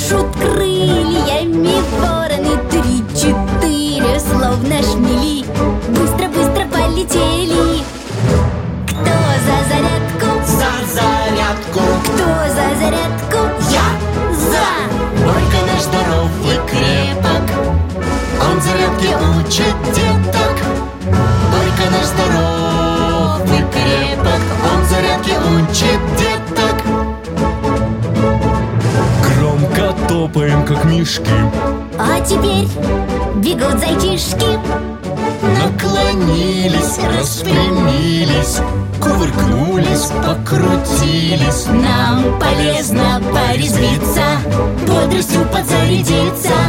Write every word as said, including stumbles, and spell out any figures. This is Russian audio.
машут крыльями вороны. Три-четыре, словно шмели, быстро-быстро полетели. Кто за зарядку? За зарядку! Кто за зарядку? Я! За! Борька наш здоров и крепок, он зарядки учит деток. Борька наш здоров и крепок, он зарядки учит деток. Громко топаем, как мишки. А теперь бегут зайчишки. Наклонились, распрямились, кувыркнулись, покрутились. Нам полезно порезвиться, бодростью подзарядиться.